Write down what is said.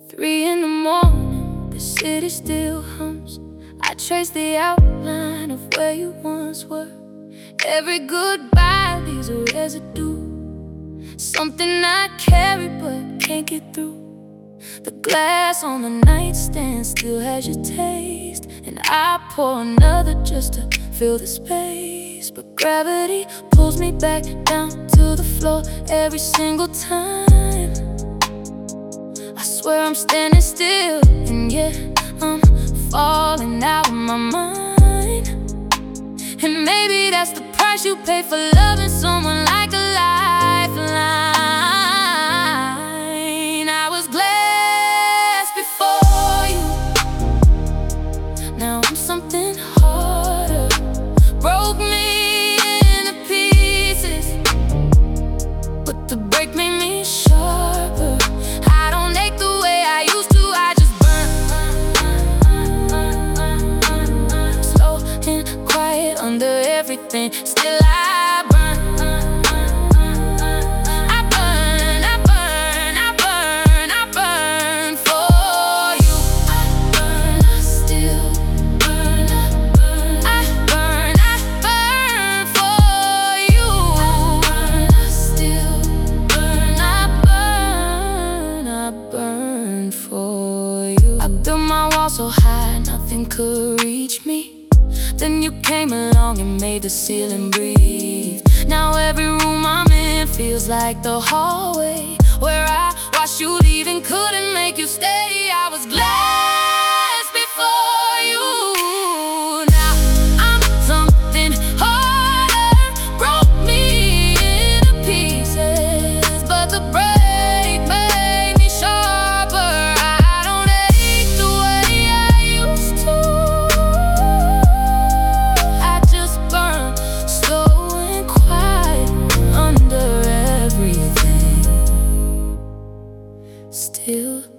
3 in the morning, the city still hums. I trace the outline of where you once were. Every goodbye leaves a residue, something I carry but can't get through. The glass on the nightstand still has your taste, and I pour another just to fill the space. But gravity pulls me back down to the floor every single time. I swear I'm standing still, and yet I'm falling out of my mind. And maybe that's the price you pay for loving someone like a lifeline. I was glass before you, now I'm something harder. Broke me into pieces, but the break made me sharper. I don't ache the way I used to, I just burn. Slow and quiet under everything, still I burn. I burn, I burn, I burn, I burn for you. I burn, I still burn, I burn, I burn, I burn for you. I burn, I still burn, I burn, I burn for you. I built my wall so high nothing could reach me. Then you came along and made the ceiling breathe. Now every room I'm in feels like the hallway where I watched you leave and couldn't make you stay. I was glass before you, now I'm something harder. Broke me into pieces, but the break made me sharper. I don't ache the way I used to, I just burn, slow and quiet under everything, still